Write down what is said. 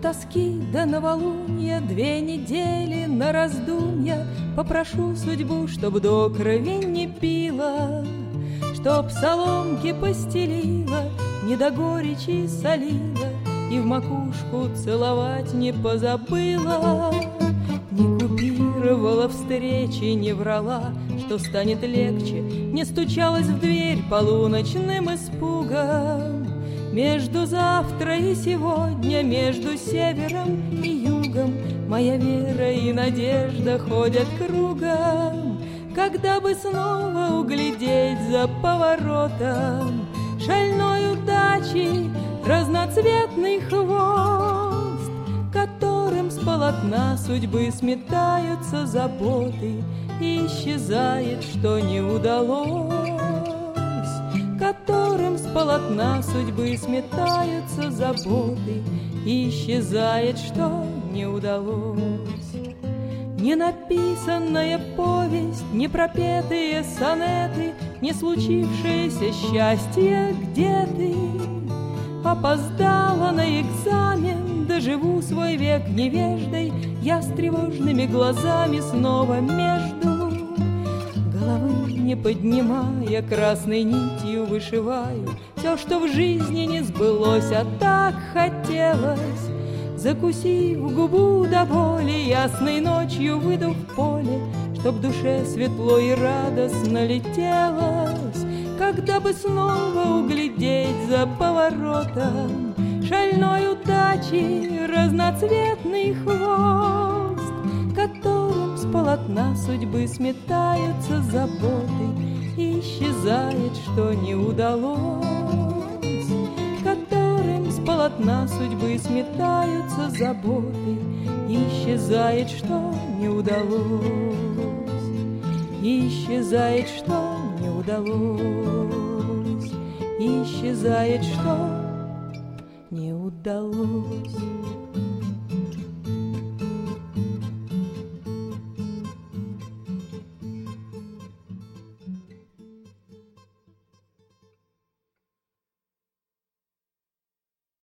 тоски до новолуния 2 недели на раздумья. Попрошу судьбу, чтоб до крови не пила, чтоб соломки постелила, не до горечи солила, и в макушку целовать не позабыла. Не купировала встречи, не врала, что станет легче, не стучалась в дверь полуночным испугом. Между завтра и сегодня, между севером и югом, моя вера и надежда ходят кругом. Когда бы снова углядеть за поворотом шальной удачи разноцветный хвост, которым с полотна судьбы сметаются заботы, и исчезает, что не удалось, которым с полотна судьбы сметаются заботы, и исчезает, что не удалось. Не написанная повесть, не пропетые сонеты, не случившееся счастье, где ты? Опоздала на экзамен, доживу свой век невеждой, я с тревожными глазами снова между. Головы не поднимая, красной нитью вышиваю все, что в жизни не сбылось, а так хотелось. Закусив губу до боли, ясной ночью выйду в поле, чтоб душе светло и радостно летелось. Когда бы снова углядеть за поворотом шальной удачи разноцветный хвост, которым с полотна судьбы сметаются заботы, и исчезает, что не удалось, которым с полотна судьбы сметаются заботы, и исчезает, что не удалось, и исчезает, что не удалось, и исчезает, что не удалось.